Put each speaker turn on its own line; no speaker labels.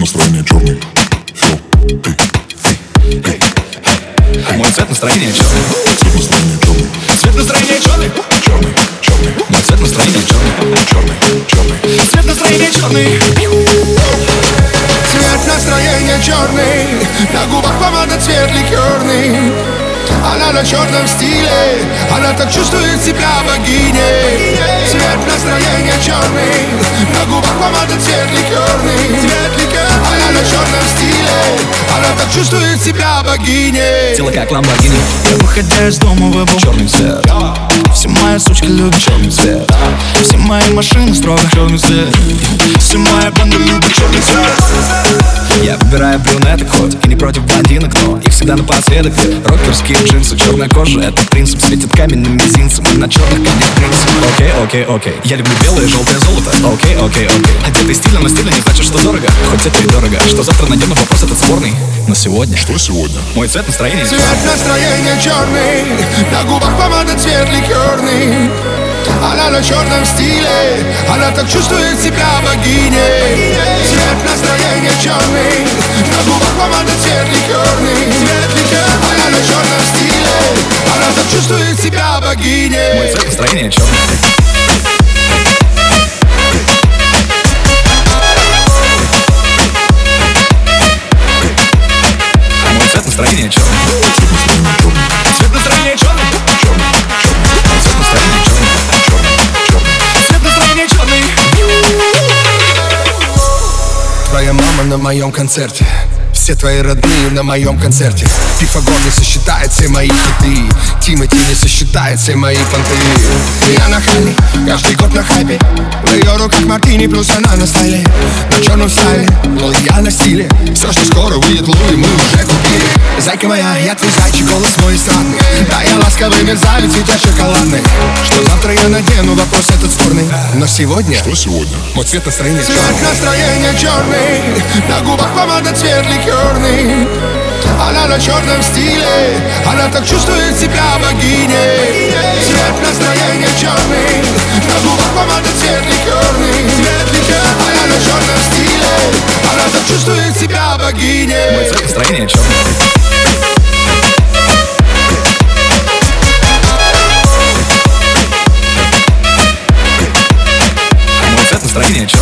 настроения черный. Все,
Мой цвет настроения черный.
цвет настроения черный.
Цвет настроения черный.
Черный, черный,
Мой цвет настроения черный.
черный, черный.
Цвет настроения черный.
Цвет настроения черный, на губах помада цвет ликерный. Она на черном стиле, она так чувствует себя богиней. Цвет настроения черный, на губах помада цвет ликерный. Она на черном стиле, она так чувствует себя богиней.
Тело как ламборгини.
Я, выходя из дома, выбрал
Черный цвет.
все мои сучки любят
Черный цвет.
все мои машины строго
Черный цвет.
все мои банды любят черный цвет.
Я выбираю брюнеток, хоть и не против блондинок, но их всегда напоследок. Рокерские джинсы, черная кожа, это принцип. Светит каменным мизинцем, и на черных камнях принцип. Окей. Я люблю белое, желтое золото. Окей. Одетый стильно, но стильно не значит, что дорого. Хоть это и дорого. Что завтра найдем, но вопрос этот спорный. Но сегодня
Что сегодня?
мой цвет настроения.
Цвет настроения черный, на губах помада цвет ликерный. Она на черном стиле, она так чувствует себя богиней. Цвет настроения черный, на губах помада цвет ликерный. Она на черном стиле, она так чувствует себя
Мой
богиней.
цвет настроения черный. Мой цвет настроения черный. Цвет настроения черный. Цвет настроения черный. Цвет настроения черный.
Твоя мама на моем концерте, все твои родные на моем концерте. Пифагор не сосчитает все мои хиты, Тимати не сосчитает все мои понты. Я нахальный, каждый год на хайпе. В ее руках мартини, плюс она на стайле. На черном стайле, но я на стиле. Все, что скоро выйдет Луи, мы уже купили. Зайка моя, я твой зайчик, голос мой странный. Да, я ласковый мерзавец, и я шоколадный. Что завтра я надену, вопрос этот спорный. Но сегодня
Что сегодня?
мой цвет настроения черный. Цвет настроения черный, на губах помада цвет ликерный. Она на черном стиле, она так чувствует себя богиней. Цвет настроения черный, на губах помада цвет ликерный. Она на черном стиле, она так чувствует себя
Мой
богиней.
цвет настроения черный. Мой цвет настроения черный.